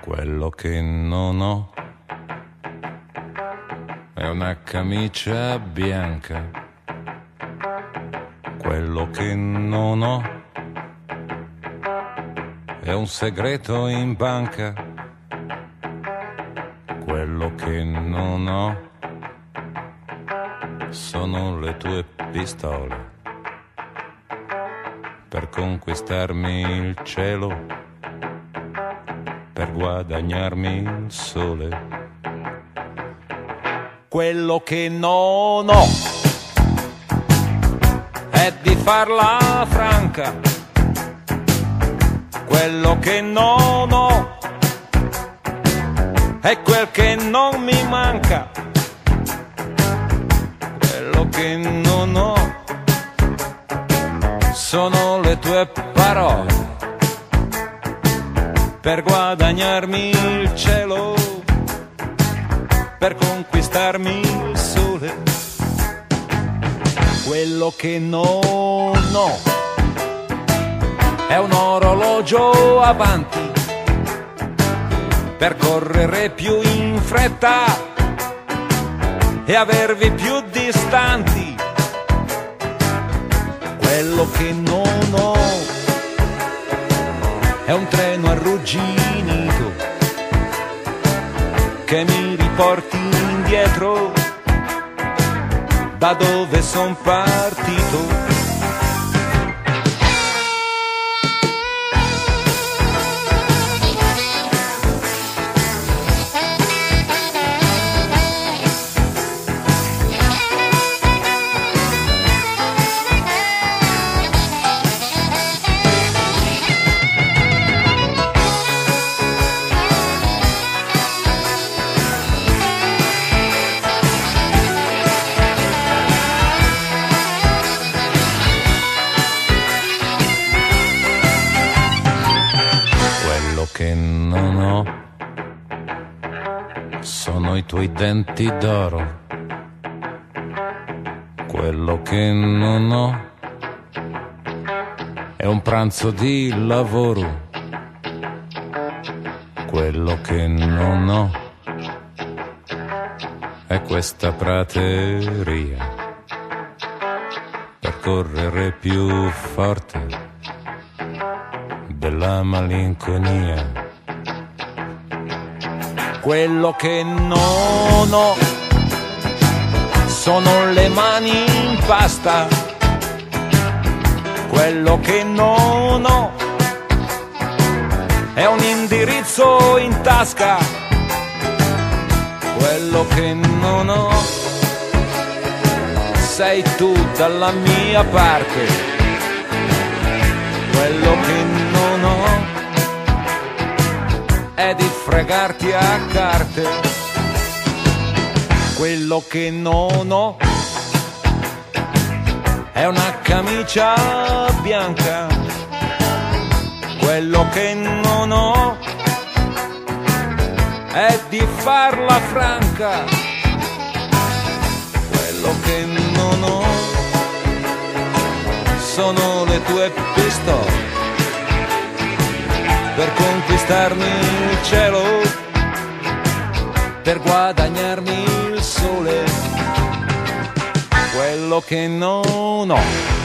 Quello che non ho è una camicia bianca. Quello che non ho è un segreto in banca. Quello che non ho sono le tue pistole per conquistarmi il cielo, per guadagnarmi il sole. Quello che non ho è di farla franca. Quello che non ho è quel che non mi manca. Quello che non ho sono le tue parole per guadagnarmi il cielo, per conquistarmi il sole. Quello che non ho è un orologio avanti per correre più in fretta e avervi più distanti. Quello che non ho è un treno arrugginito che mi riporti indietro da dove son partito. Che non ho sono i tuoi denti d'oro. Quello che non ho è un pranzo di lavoro. Quello che non ho è questa prateria per correre più forte della malinconia. Quello che non ho sono le mani in pasta. Quello che non ho è un indirizzo in tasca. Quello che non ho sei tu dalla mia parte. Quello che non ho è di fregarti a carte. Quello che non ho è una camicia bianca. Quello che non ho è di farla franca. Quello che non ho sono le tue pistole per conquistarmi il cielo, per guadagnarmi il sole. Quello che non ho